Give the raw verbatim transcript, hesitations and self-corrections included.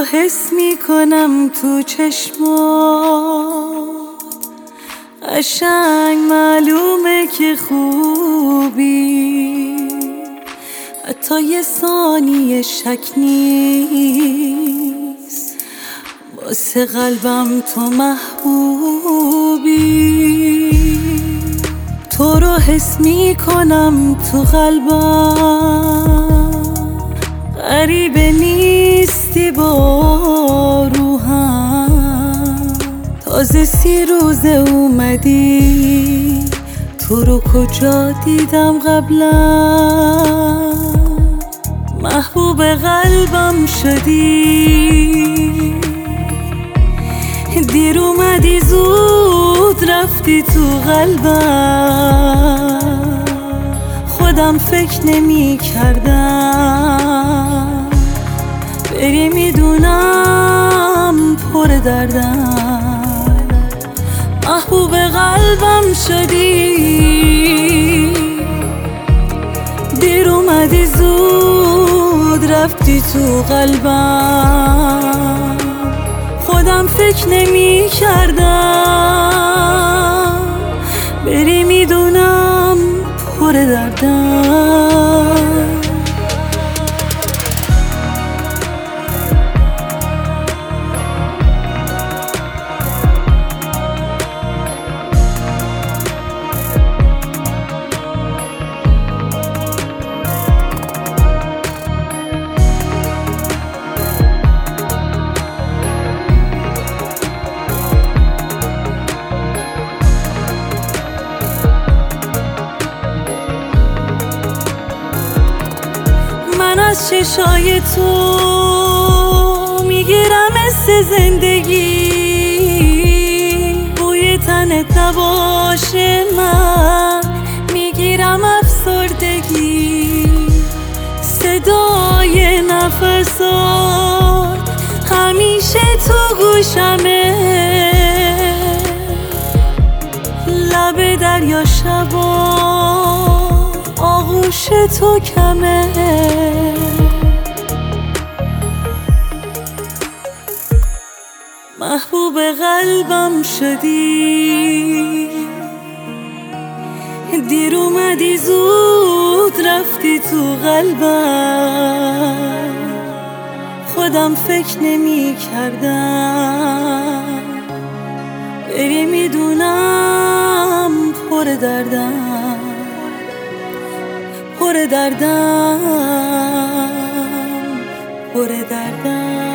حس میکنم تو چشمات، قشنگ معلومه که خوبی، حتی یه ثانیه شک نیست واسه قلبم تو محبوبی. تو رو حس میکنم تو قلبم، غریبه نیستی با روحم، تازه سی روزه اومدی، تو رو کجا دیدم قبلا، محبوب قلبم شدی، دیر اومدی زود رفتی تو قلبم، خودم فکر نمی کردم بری، میدونم پر دردم، محبوب قلبم شدی، دیر اومدی زود رفتی تو قلبم، خودم فکر نمی کردم بری، میدونم پر دردم. من از چشای تو میگیرم حس زندگی، بوی تنت نباشه من میگیرم افسردگی، صدای نفسات همیشه تو گوشمه، لب دریا شبا آغوش تو کمه، محبوب قلبم شدی، دیر اومدی زود رفتی تو قلبم، خودم فکر نمی کردم بری، میدونم پر دردم، پر دردم، پر دردم.